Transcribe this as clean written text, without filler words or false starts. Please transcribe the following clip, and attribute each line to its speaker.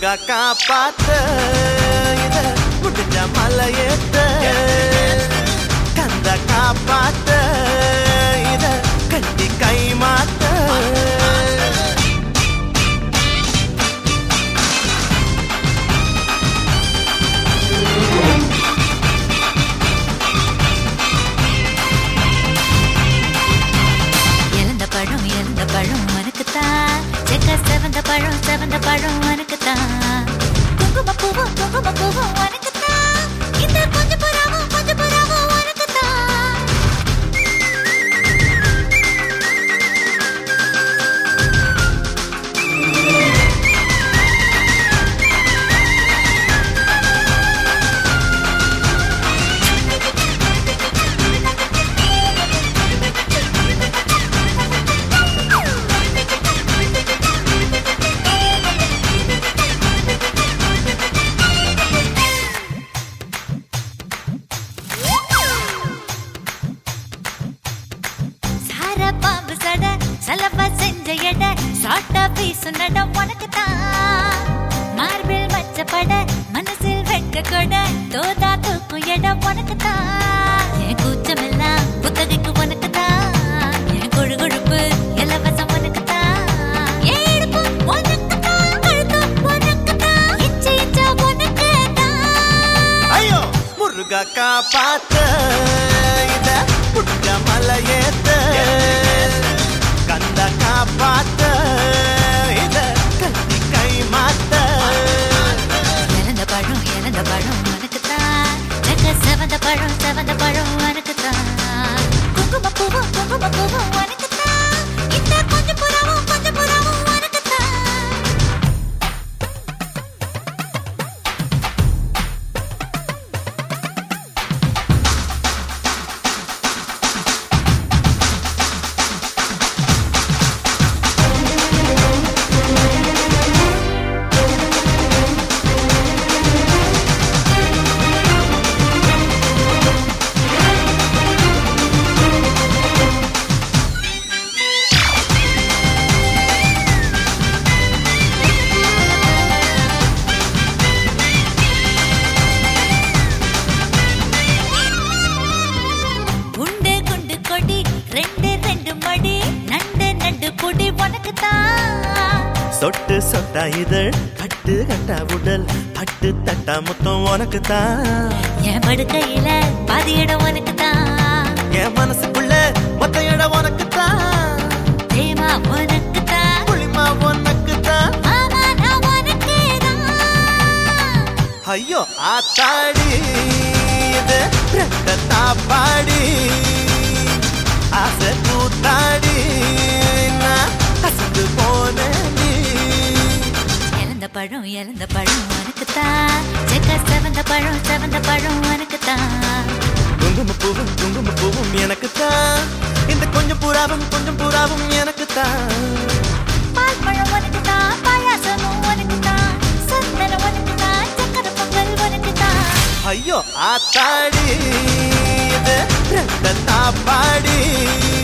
Speaker 1: முருகா காப்பாத்த இத முடிஞ்ச மலையேத்த கந்த காப்பாத்த இத கட்டி கை மாத்த
Speaker 2: எந்த பழம் உனக்குத்தான் செக்க செவந்த பழம் உனக்குத்தான் குங்குமப்பூவும் உனக்குத்தான் இந்த கொஞ்சம் புறாவும் உனக்குத்தான் பாம்பு சட சலவா செஞ்ச எட சாட்டா பீசு நடம் உனக்குத்தான் மார்பில் மச்சப்பட மனசில் வெட்க கொட தோதா தூக்கும் இடம் உனக்குத்தான் என் கூச்சமெல்லாம் புத்தகைக்கு உனக்குத்தான் என் கொழுகொழுப்பு இலவசம் உனக்குத்தான் என் இடுப்பு உனக்குத்தான் கழுத்து உனக்குத்தான் இச்சா உனக்குத்தான்
Speaker 1: ஐயோ முருகா காப்பாத்த இத முடிஞ்ச மலையேத்த கந்த காப்பாத்த இத கட்டி கை மாத்த
Speaker 2: இழந்த பழம் உனக்குத்தான் செக்க செவந்த பழம் உனக்குத்தான் குங்குமப்பூவும் உனக்குத்தான் இந்த கொஞ்சம் புறாவும் உனக்குத்தான் ரெண்டு மடி நண்டு பொடி உனக்குத்தான்
Speaker 1: சொட்டு சொட்டா இதழ் கட்டு கட்டா உடல் பட்டு தட்டா முத்தம் உனக்குத்தான்
Speaker 2: என் படுக்கையில பாதி இடம் உனக்குத்தான்
Speaker 1: என் மனசுக்குள்ள மொத்த இடம் உனக்குத்தான்
Speaker 2: தேமா உனக்குத்தான்
Speaker 1: புளிமா உனக்குத்தான்
Speaker 2: மாமா நான் உனக்குதான்
Speaker 1: ஐயோ ஆத்தாடி இது ரெட்ட தாப்பாடி ஆசை கூத்தாடி நான் கசந்து போனேன்
Speaker 2: இழந்த பழம் உனக்குத்தான் செக்க செவந்த பழம் உனக்குத்தான்
Speaker 1: குங்குமப்பூவும் எனக்குத்தான் இந்த கொஞ்சம் புறாவும் எனக்குத்தான்
Speaker 2: பால் பழம் உனக்குத்தான் பாயாசமும் உனக்குத்தான் சந்தனம் உனக்குத்தான் சக்கரை பொங்கல் உனக்குத்தான்
Speaker 1: ஐயோ ஆத்தாடி இது ரெட்ட தாப்பாடி